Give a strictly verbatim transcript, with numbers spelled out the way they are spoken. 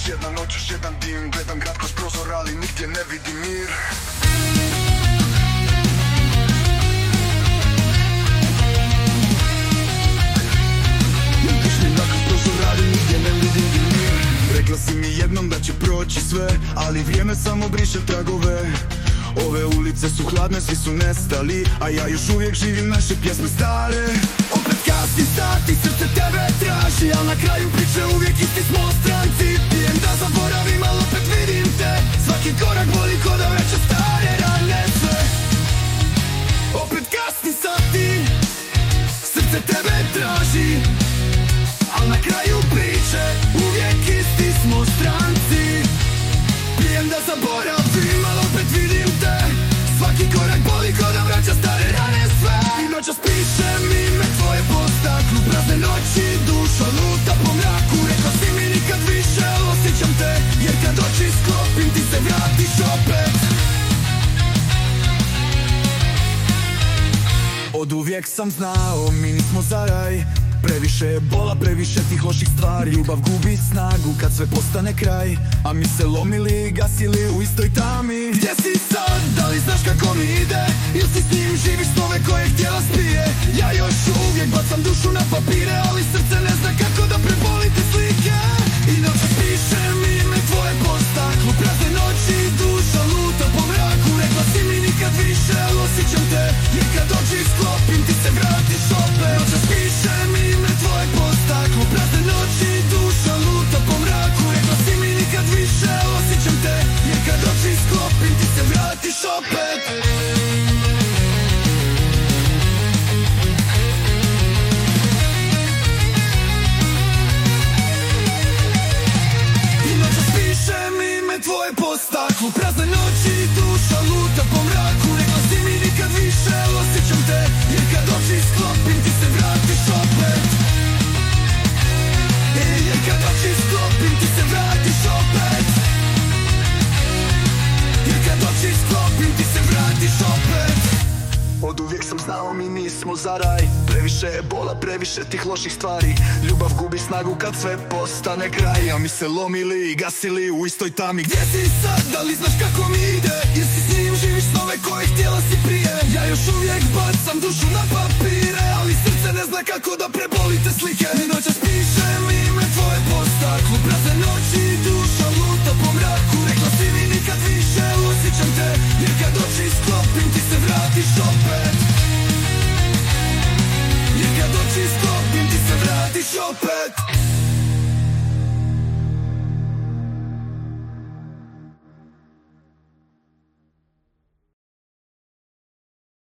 jedna noć, još jedan dim. Gledam grad kroz prozor, ali nigdje ne vidim mir. Pušim grad kroz prozor, ali nigdje ne vidim mir. Rekla si mi jednom da će proći sve, ali vrijeme samo briše tragove. Ove ulice su hladne, svi su nestali, a ja još uvijek živim naše pjesme stare. Opet kasni sati, srce tebe traži, al na kraju priče uvijek isti smo stranci. Pijem da zaboravim, al opet vidim te. Svaki korak boli ko da veće stare rane sve. Opet kasni sati, srce tebe traži, al na kraju priče uvijek isti smo stranci. Pijem da zaboravim, al opet vidim te. Svaki korak boli ko da vraća stare rane sve. I noćas pišem ime tvoje po staklu. Prazne noći, duša luta po mraku. Rekla si mi nikad više, osjećam te. Jer kad oči sklopim ti se vratiš opet. Od uvijek sam znao, mi nismo za raj. Previše je bola, previše tih loših stvari. Ljubav gubi snagu kad sve postane kraj. A mi se lomili, gasili u istoj tami. Gdje si sad, da li znaš kako mi ide? Ili si s njim živiš snove koje htjela spije? Ja još uvijek bacam dušu na papire, ali srce ne zna kako da preboli te slike. I noćas pišem ime tvoje po staklu. Prazne noći, duša luta po mraku. Rekla si mi nikad više, ali osjećam te. Jer kad oči sklopim ti se vratiš opet. Noćas pišem ime tvoje po staklu. Prazne noći, duša luta po mraku. Rekla si mi nikad više, ali osjećam te. Jer kad oči sklopim ti se vratiš opet. Pišem ime tvoje po staklu. Prazne noći, duša luta po mraku. Rekla si mi nikad više, osjećam te. Jer kad oči sklopim ti se vratiš opet. Jer kad oči sklopim ti se vratiš opet. Jer kad oči sklopim ti se vratiš opet. Od uvijek sam znao, mi nismo za raj. Previše je bola, previše tih loših stvari. Ljubav gubi snagu kad sve postane kraj. A mi se lomili i gasili u istoj tami. Gdje si sad, da li znaš kako mi ide? Jer si s njim živiš snove koje htjela si prije. Ja još uvijek bacam dušu na papire, ali srce ne zna kako da preboli te slike. I noćas pišem ime